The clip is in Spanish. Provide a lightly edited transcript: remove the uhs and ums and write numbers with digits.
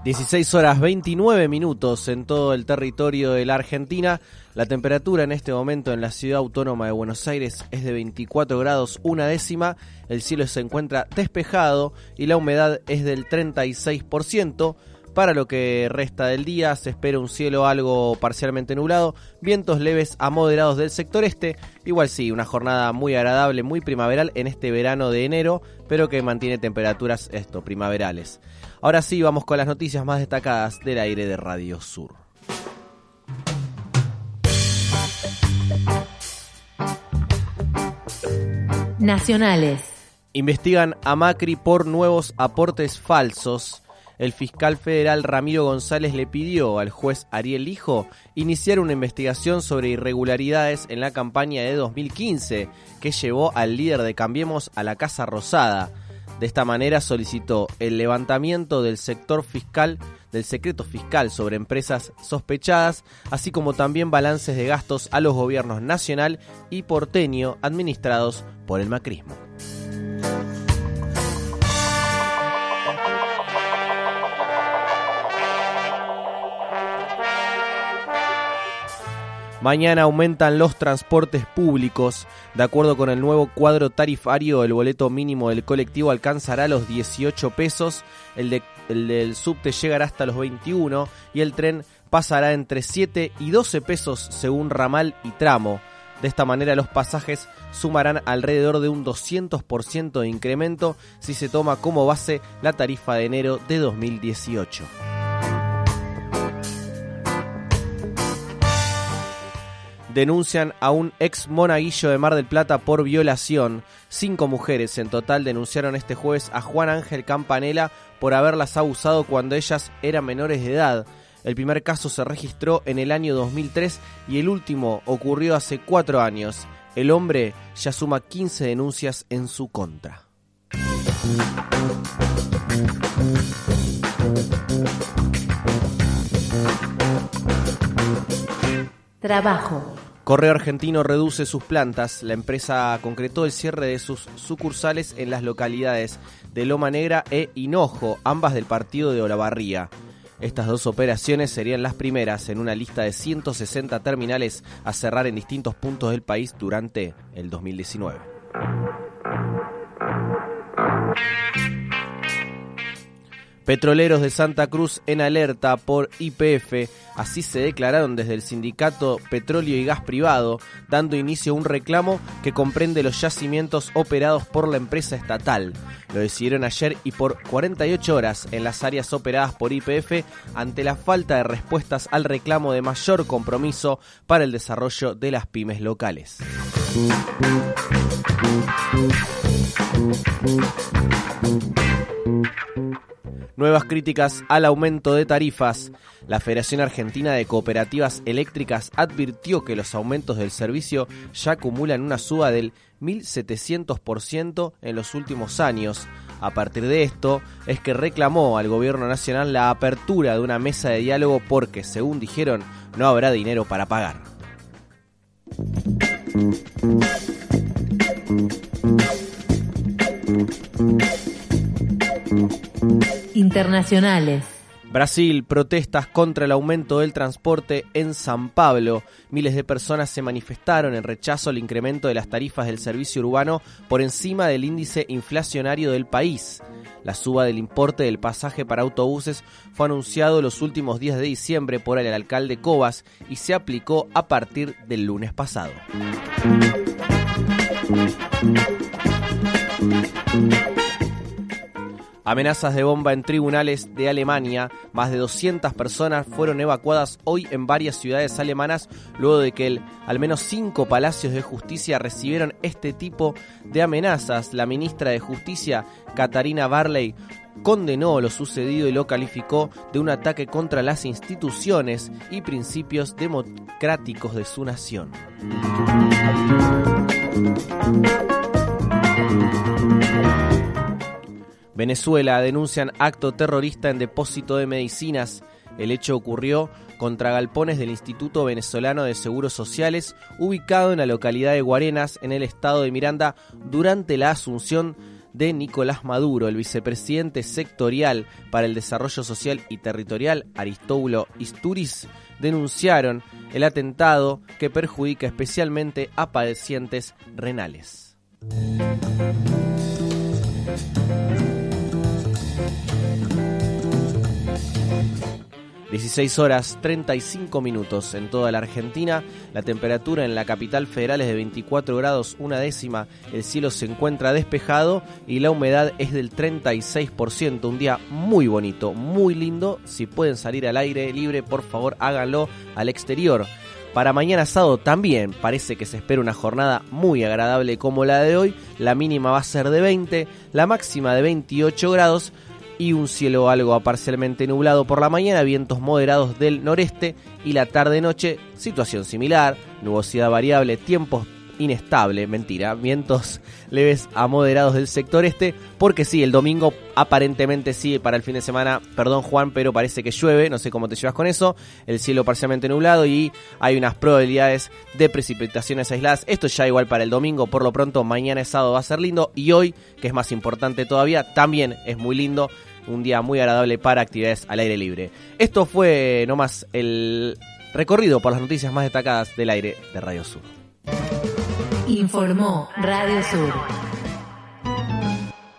16 horas 29 minutos en todo el territorio de la Argentina. La temperatura en este momento en la ciudad autónoma de Buenos Aires es de 24 grados una décima. El cielo se encuentra despejado y la humedad es del 36%. Para lo que resta del día se espera un cielo algo parcialmente nublado, vientos leves a moderados del sector este. Igual sí, una jornada muy agradable, muy primaveral en este verano de enero, pero que mantiene temperaturas primaverales. Ahora sí, vamos con las noticias más destacadas del aire de Radio Sur. Nacionales. Investigan a Macri por nuevos aportes falsos. El fiscal federal Ramiro González le pidió al juez Ariel Lijo iniciar una investigación sobre irregularidades en la campaña de 2015 que llevó al líder de Cambiemos a la Casa Rosada. De esta manera solicitó el levantamiento del secreto fiscal sobre empresas sospechadas, así como también balances de gastos a los gobiernos nacional y porteño administrados por el macrismo. Mañana aumentan los transportes públicos. De acuerdo con el nuevo cuadro tarifario, el boleto mínimo del colectivo alcanzará los 18 pesos, el del subte llegará hasta los 21 y el tren pasará entre 7 y 12 pesos según ramal y tramo. De esta manera los pasajes sumarán alrededor de un 200% de incremento si se toma como base la tarifa de enero de 2018. Denuncian a un ex monaguillo de Mar del Plata por violación. 5 mujeres en total denunciaron este jueves a Juan Ángel Campanella por haberlas abusado cuando ellas eran menores de edad. El primer caso se registró en el año 2003 y el último ocurrió hace 4 años. El hombre ya suma 15 denuncias en su contra. Trabajo. Correo Argentino reduce sus plantas. La empresa concretó el cierre de sus sucursales en las localidades de Loma Negra e Hinojo, ambas del partido de Olavarría. Estas 2 operaciones serían las primeras en una lista de 160 terminales a cerrar en distintos puntos del país durante el 2019. Petroleros de Santa Cruz en alerta por YPF, así se declararon desde el sindicato Petróleo y Gas Privado, dando inicio a un reclamo que comprende los yacimientos operados por la empresa estatal. Lo decidieron ayer y por 48 horas en las áreas operadas por YPF ante la falta de respuestas al reclamo de mayor compromiso para el desarrollo de las pymes locales. Nuevas críticas al aumento de tarifas. La Federación Argentina de Cooperativas Eléctricas advirtió que los aumentos del servicio ya acumulan una suba del 1.700% en los últimos años. A partir de esto, es que reclamó al gobierno nacional la apertura de una mesa de diálogo porque, según dijeron, no habrá dinero para pagar. Internacionales. Brasil, protestas contra el aumento del transporte en San Pablo. Miles de personas se manifestaron en rechazo al incremento de las tarifas del servicio urbano por encima del índice inflacionario del país. La suba del importe del pasaje para autobuses fue anunciado los últimos días de diciembre por el alcalde Covas y se aplicó a partir del lunes pasado. Amenazas de bomba en tribunales de Alemania. Más de 200 personas fueron evacuadas hoy en varias ciudades alemanas luego de que al menos 5 palacios de justicia recibieron este tipo de amenazas. La ministra de Justicia, Katharina Barley, condenó lo sucedido y lo calificó de un ataque contra las instituciones y principios democráticos de su nación. Venezuela, denuncian acto terrorista en depósito de medicinas. El hecho ocurrió contra galpones del Instituto Venezolano de Seguros Sociales, ubicado en la localidad de Guarenas, en el estado de Miranda, durante la asunción de Nicolás Maduro. El vicepresidente sectorial para el desarrollo social y territorial, Aristóbulo Istúriz, denunciaron el atentado que perjudica especialmente a pacientes renales. 16:35 en toda la Argentina. La temperatura en la capital federal es de 24 grados, una décima. El cielo se encuentra despejado y la humedad es del 36%. Un día muy bonito, muy lindo. Si pueden salir al aire libre, por favor háganlo al exterior. Para mañana sábado también parece que se espera una jornada muy agradable como la de hoy. La mínima va a ser de 20, la máxima de 28 grados. Y un cielo algo parcialmente nublado por la mañana, vientos moderados del noreste y la tarde-noche, situación similar, nubosidad variable, tiempo inestable, vientos leves a moderados del sector este, porque sí, el domingo aparentemente sí, para el fin de semana, perdón Juan, pero parece que llueve, no sé cómo te llevas con eso, el cielo parcialmente nublado y hay unas probabilidades de precipitaciones aisladas, esto ya igual para el domingo, por lo pronto mañana es sábado va a ser lindo y hoy, que es más importante todavía, también es muy lindo. Un día muy agradable para actividades al aire libre. Esto fue nomás el recorrido por las noticias más destacadas del aire de Radio Sur. Informó Radio Sur.